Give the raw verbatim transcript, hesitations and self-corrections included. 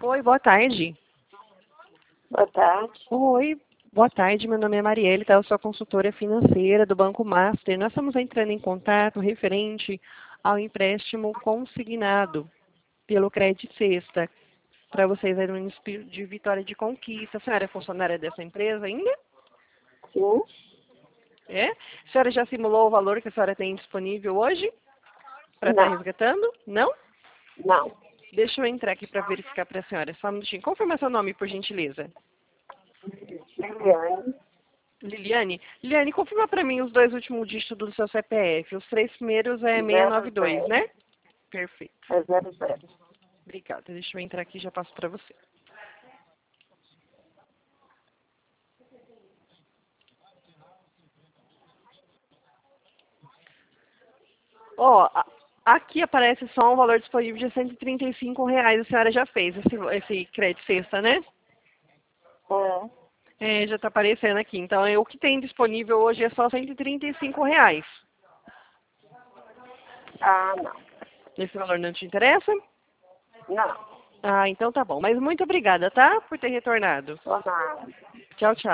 Oi, boa tarde. Boa tarde. Oi, boa tarde. Meu nome é Marielle, tá? Eu sou a consultora financeira do Banco Master. Nós estamos entrando em contato referente ao empréstimo consignado pelo Crédito Sexta para vocês aí no município de Vitória de Conquista. A senhora é funcionária dessa empresa ainda? Sim? É? A senhora já simulou o valor que a senhora tem disponível hoje para estar Não. resgatando? Não? Não. Deixa eu entrar aqui para verificar para a senhora. Só um minutinho. Confirma seu nome, por gentileza. Liliane. Liliane? Liliane, confirma para mim os dois últimos dígitos do seu C P F. Os três primeiros é seiscentos e noventa e Zero, dois, zero. né? Perfeito. É zero, zero. Obrigada. Deixa eu entrar aqui e já passo para você. Ó, a- aqui aparece só um valor disponível de cento e trinta e cinco reais. A senhora já fez esse, esse crédito sexta, né? É. É, já está aparecendo aqui. Então, é, o que tem disponível hoje é só cento e trinta e cinco reais. Ah, não. Esse valor não te interessa? Não. Ah, então tá bom. Mas muito obrigada, tá? Por ter retornado. Por nada. Tchau, tchau.